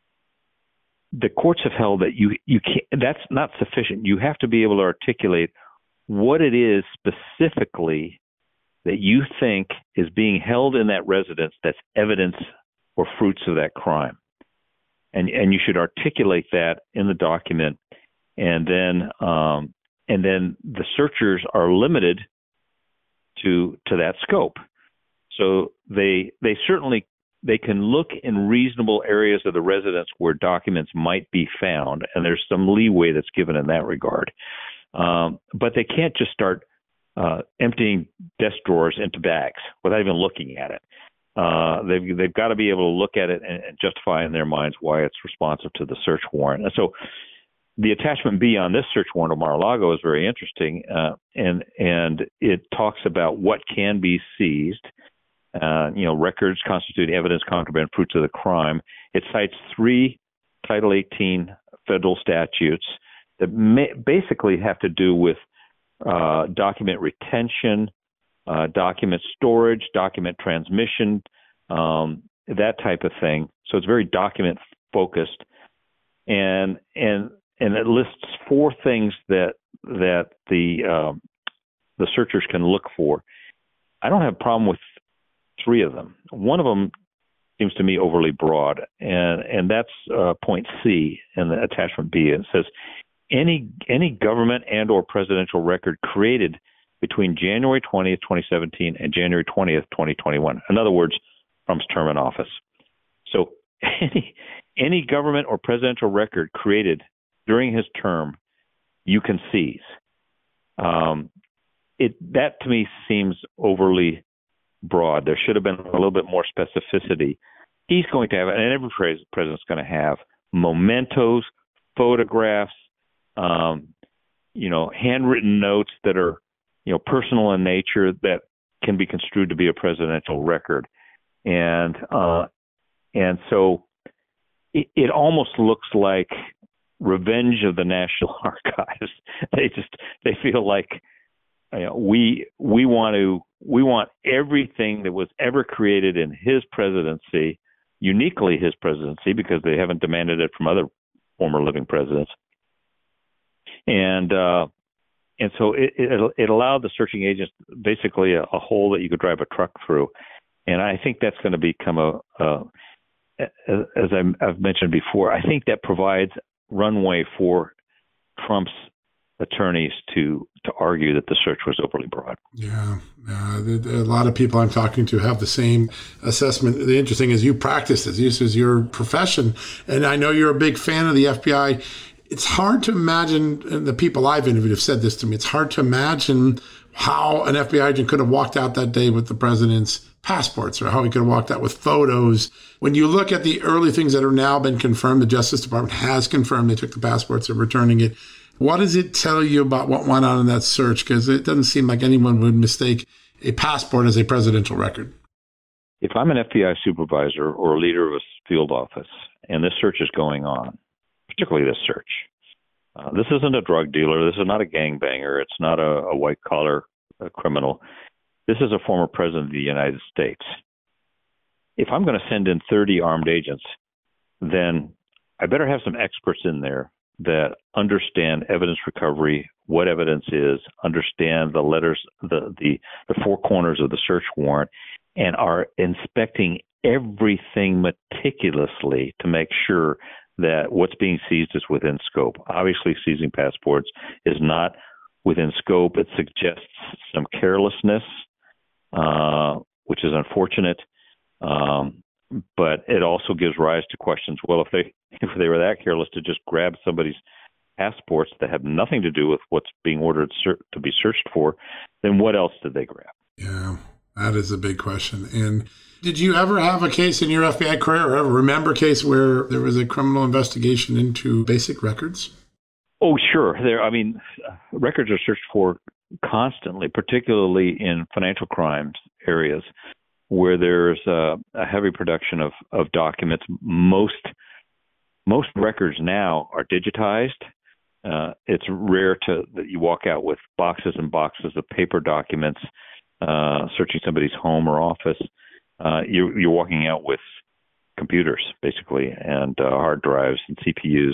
Speaker 4: The courts have held that you can't, that's not sufficient. You have to be able to articulate what it is specifically that you think is being held in that residence that's evidence or fruits of that crime. And you should articulate that in the document, and then the searchers are limited to that scope. So they can look in reasonable areas of the residence where documents might be found, and there's some leeway that's given in that regard. But they can't just start emptying desk drawers into bags without even looking at it. They've got to be able to look at it and justify in their minds why it's responsive to the search warrant. And so the attachment B on this search warrant of Mar-a-Lago is very interesting, and it talks about what can be seized. Records constitute evidence, contraband, fruits of the crime. It cites 3 Title 18 federal statutes that basically have to do with document retention, document storage, document transmission, that type of thing. So it's very document focused, and it lists 4 things that the searchers can look for. I don't have a problem with 3 of them. One of them seems to me overly broad, and that's point C in the attachment B. It says any government and or presidential record created between January 20th, 2017 and January 20th, 2021. In other words, Trump's term in office. So any government or presidential record created during his term, you can seize. That to me seems overly broad. There should have been a little bit more specificity. He's going to have, and every president's going to have, mementos, photographs, handwritten notes that are, personal in nature that can be construed to be a presidential record, and so it almost looks like revenge of the National Archives. They feel like we want everything that was ever created in his presidency, uniquely his presidency, because they haven't demanded it from other former living presidents. And so it allowed the searching agents basically a hole that you could drive a truck through. And I think that's going to become as I've mentioned before, I think that provides runway for Trump's attorneys to argue that the search was overly broad.
Speaker 2: Yeah. A lot of people I'm talking to have the same assessment. The interesting is you practice this. This is your profession. And I know you're a big fan of the FBI. It's hard to imagine, and the people I've interviewed have said this to me, it's hard to imagine how an FBI agent could have walked out that day with the president's passports, or how he could have walked out with photos. When you look at the early things that are now been confirmed, the Justice Department has confirmed they took the passports, they're returning it. What does it tell you about what went on in that search? Because it doesn't seem like anyone would mistake a passport as a presidential record.
Speaker 4: If I'm an FBI supervisor or a leader of a field office and this search is going on, particularly this search. This isn't a drug dealer. This is not a gangbanger. It's not a white-collar criminal. This is a former president of the United States. If I'm going to send in 30 armed agents, then I better have some experts in there that understand evidence recovery, what evidence is, understand the letters, the four corners of the search warrant, and are inspecting everything meticulously to make sure that what's being seized is within scope. Obviously, seizing passports is not within scope. It suggests some carelessness, which is unfortunate. But it also gives rise to questions. Well, if they were that careless to just grab somebody's passports that have nothing to do with what's being ordered to be searched for, then what else did they grab?
Speaker 2: Yeah, that is a big question. And did you ever have a case in your FBI career, or ever remember a case where there was a criminal investigation into basic records?
Speaker 4: Oh, sure. Records are searched for constantly, particularly in financial crimes areas, where there's a heavy production of documents. Most records now are digitized. It's rare that you walk out with boxes and boxes of paper documents searching somebody's home or office. You're walking out with computers, basically, and hard drives and CPUs.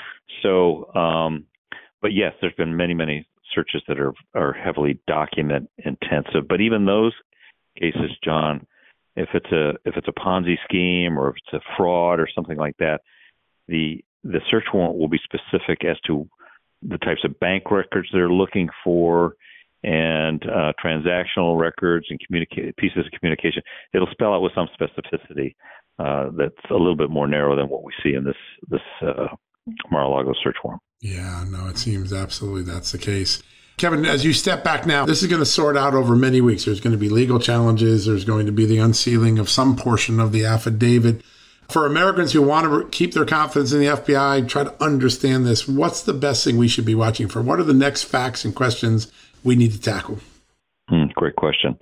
Speaker 4: So, but yes, there's been many searches that are heavily document intensive. But even those cases, John, if it's a Ponzi scheme or if it's a fraud or something like that, the search warrant will be specific as to the types of bank records they're looking for and transactional records and pieces of communication. It'll spell out with some specificity that's a little bit more narrow than what we see in this Mar-a-Lago search warrant.
Speaker 2: Yeah, no, it seems absolutely that's the case. Kevin, as you step back now, this is going to sort out over many weeks. There's going to be legal challenges. There's going to be the unsealing of some portion of the affidavit. For Americans who want to keep their confidence in the FBI, try to understand this, what's the best thing we should be watching for? What are the next facts and questions we need to tackle?
Speaker 4: Great question.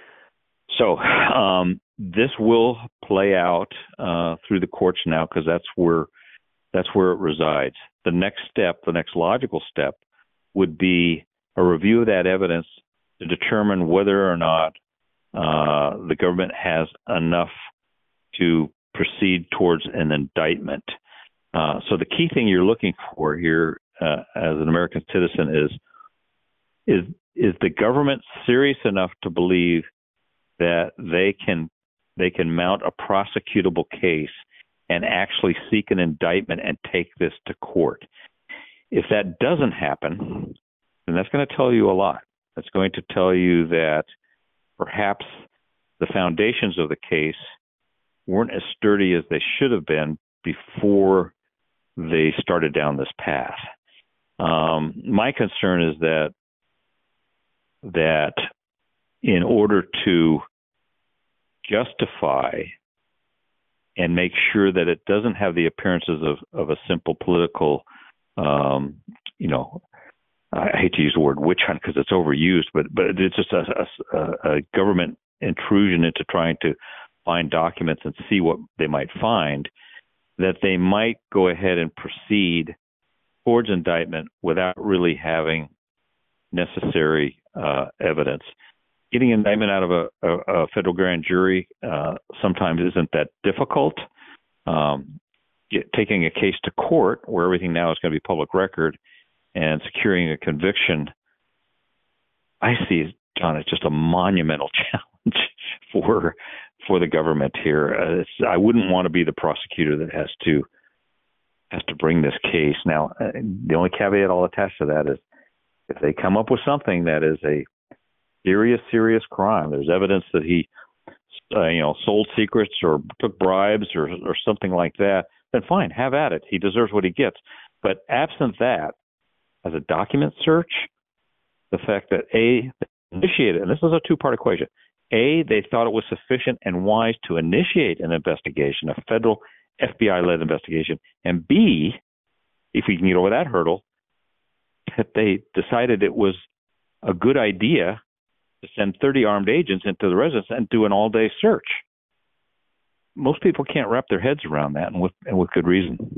Speaker 4: So this will play out through the courts now because that's where it resides. The next logical step would be a review of that evidence to determine whether or not the government has enough to proceed towards an indictment. So the key thing you're looking for here as an American citizen is the government serious enough to believe that they can mount a prosecutable case and actually seek an indictment and take this to court? If that doesn't happen, then that's going to tell you a lot. That's going to tell you that perhaps the foundations of the case weren't as sturdy as they should have been before they started down this path. My concern is that in order to justify and make sure that it doesn't have the appearances of a simple political, I hate to use the word witch hunt because it's overused, but it's just a government intrusion into trying to find documents and see what they might find, that they might go ahead and proceed towards indictment without really having necessary evidence. Getting indictment out of a federal grand jury sometimes isn't that difficult. Taking a case to court where everything now is going to be public record and securing a conviction, I see, John, it's just a monumental challenge for the government here. I wouldn't want to be the prosecutor that has to bring this case. Now, the only caveat I'll attach to that is if they come up with something that is a serious crime, there's evidence that he sold secrets or took bribes or something like that, then fine, have at it. He deserves what he gets. But absent that, as a document search, the fact that they initiated, and this is a two-part equation, A, they thought it was sufficient and wise to initiate an investigation, a federal FBI-led investigation, and B, if we can get over that hurdle, that they decided it was a good idea to send 30 armed agents into the residence and do an all-day search. Most people can't wrap their heads around that, and with good reason.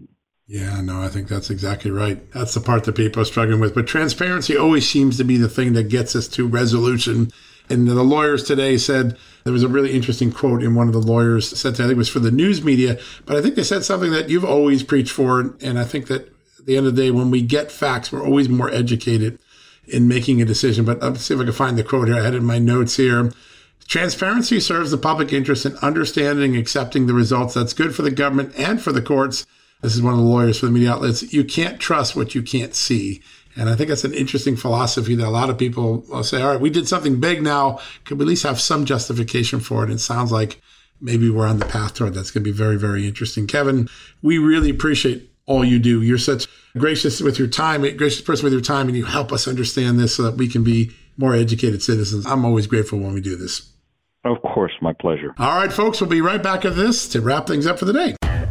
Speaker 2: Yeah, no, I think that's exactly right. That's the part that people are struggling with. But transparency always seems to be the thing that gets us to resolution. And the lawyers today said, there was a really interesting quote in one of the lawyers said, I think it was for the news media, but I think they said something that you've always preached for. And I think that at the end of the day, when we get facts, we're always more educated in making a decision. But let's see if I can find the quote here. I had it in my notes here. Transparency serves the public interest in understanding and accepting the results. That's good for the government and for the courts. This is one of the lawyers for the media outlets. You can't trust what you can't see. And I think that's an interesting philosophy that a lot of people will say, all right, we did something big now. Could we at least have some justification for it? And it sounds like maybe we're on the path toward that's going to be very, very interesting. Kevin, we really appreciate all you do. You're such gracious with your time, a gracious person with your time, and you help us understand this so that we can be more educated citizens. I'm always grateful when we do this.
Speaker 4: Of course, my pleasure.
Speaker 2: All right, folks, we'll be right back at this to wrap things up for the day.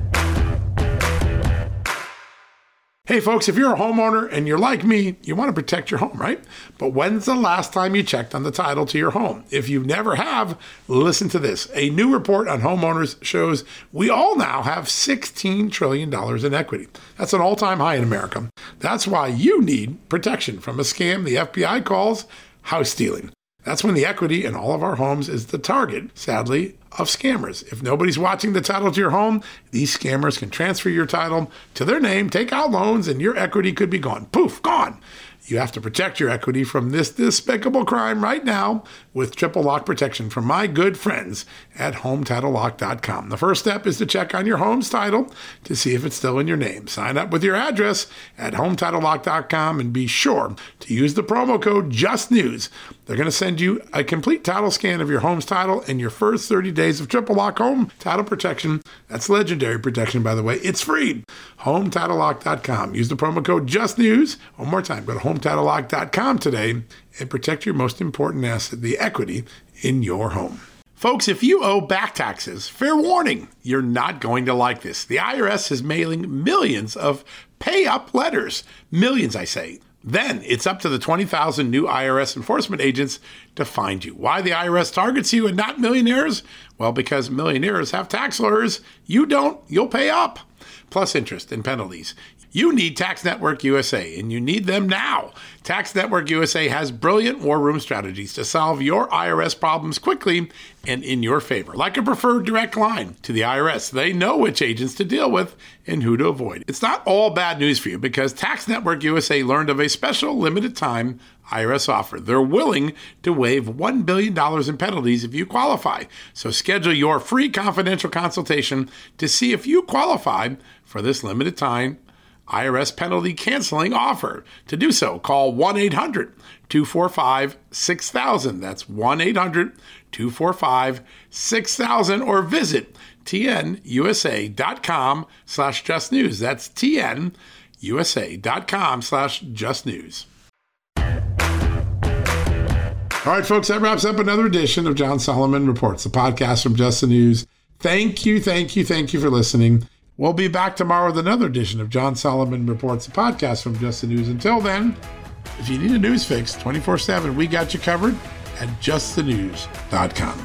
Speaker 2: Hey folks, if you're a homeowner and you're like me, you want to protect your home, right? But when's the last time you checked on the title to your home? If you never have, listen to this. A new report on homeowners shows we all now have $16 trillion in equity. That's an all-time high in America. That's why you need protection from a scam the FBI calls house stealing. That's when the equity in all of our homes is the target, sadly, of scammers. If nobody's watching the title to your home, these scammers can transfer your title to their name, take out loans, and your equity could be gone. Poof, gone. You have to protect your equity from this despicable crime right now with triple lock protection from my good friends at HomeTitleLock.com. The first step is to check on your home's title to see if it's still in your name. Sign up with your address at HomeTitleLock.com and be sure to use the promo code JUSTNEWS. They're going to send you a complete title scan of your home's title and your first 30 days of triple lock home title protection. That's legendary protection, by the way. It's free. HomeTitleLock.com. Use the promo code JUSTNEWS. One more time, go to HomeTitleLock.com today and protect your most important asset, the equity in your home. Folks, if you owe back taxes, fair warning, you're not going to like this. The IRS is mailing millions of pay-up letters. Millions, I say. Then it's up to the 20,000 new IRS enforcement agents to find you. Why the IRS targets you and not millionaires? Well, because millionaires have tax lawyers. You don't, you'll pay up. Plus interest and penalties. You need Tax Network USA, and you need them now. Tax Network USA has brilliant war room strategies to solve your IRS problems quickly and in your favor. Like a preferred direct line to the IRS. They know which agents to deal with and who to avoid. It's not all bad news for you because Tax Network USA learned of a special limited time IRS offer. They're willing to waive $1 billion in penalties if you qualify. So schedule your free confidential consultation to see if you qualify for this limited time IRS penalty canceling offer. To do so, call 1-800-245-6000. That's 1-800-245-6000 or visit tnusa.com/justnews. That's tnusa.com/justnews. All right, folks, that wraps up another edition of John Solomon Reports, the podcast from Just the News. Thank you for listening. We'll be back tomorrow with another edition of John Solomon Reports, the podcast from Just the News. Until then, if you need a news fix 24/7, we got you covered at justthenews.com.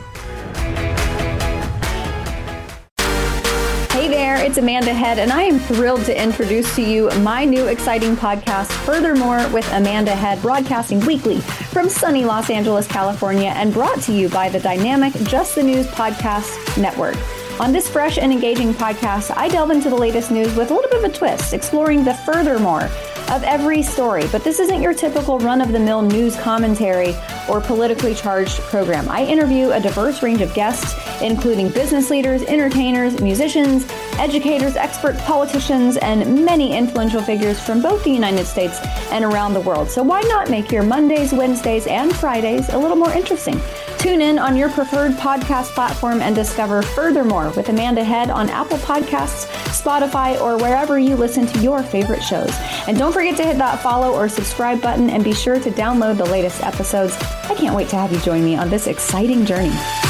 Speaker 5: Hey there, it's Amanda Head, and I am thrilled to introduce to you my new exciting podcast, Furthermore with Amanda Head, broadcasting weekly from sunny Los Angeles, California, and brought to you by the dynamic Just the News Podcast Network. On this fresh and engaging podcast, I delve into the latest news with a little bit of a twist, exploring the furthermore of every story. But this isn't your typical run-of-the-mill news commentary or politically charged program. I interview a diverse range of guests, including business leaders, entertainers, musicians, educators, experts, politicians, and many influential figures from both the United States and around the world. So why not make your Mondays, Wednesdays, and Fridays a little more interesting? Tune in on your preferred podcast platform and discover Furthermore with Amanda Head on Apple Podcasts, Spotify, or wherever you listen to your favorite shows. And don't forget to hit that follow or subscribe button and be sure to download the latest episodes. I can't wait to have you join me on this exciting journey.